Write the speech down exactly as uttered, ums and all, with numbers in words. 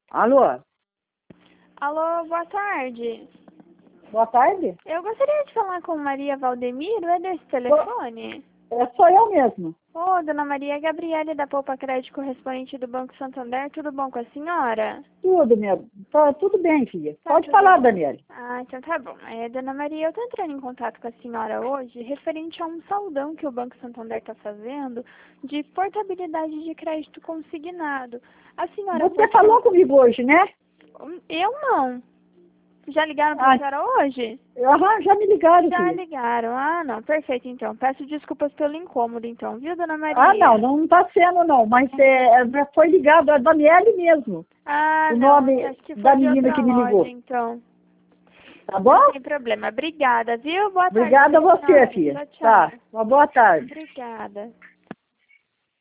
Alô? Alô, boa tarde. Boa tarde? Eu gostaria de falar com Maria Valdemiro, é desse telefone? É, sou eu mesmo. Ô, dona Maria Gabriele da Poupa Crédito, correspondente do Banco Santander, tudo bom com a senhora? Tudo, minha. Tá tudo bem, filha. Tá Pode tudo falar, bom. Daniele. Ah, então tá bom. É, dona Maria, eu tô entrando em contato com a senhora hoje, referente a um saldão que o Banco Santander tá fazendo de portabilidade de crédito consignado. A senhora Você pode... falou comigo hoje, né? Eu não. Já ligaram pra Ah, senhora hoje? aham, já me ligaram, Já filha. ligaram. Ah, não. Perfeito, então. Peço desculpas pelo incômodo, então. Viu, dona Maria? Ah, não, não tá sendo, não. Mas é, já foi ligado, é a Daniele mesmo. Ah, O não. nome Acho que foi da de menina outra que me loja, ligou. então. Tá bom? Não tem problema. Obrigada, viu? Boa tarde. Obrigada a pra você, senhora. filha. Tchau, tchau. Tá, uma boa tarde. Obrigada.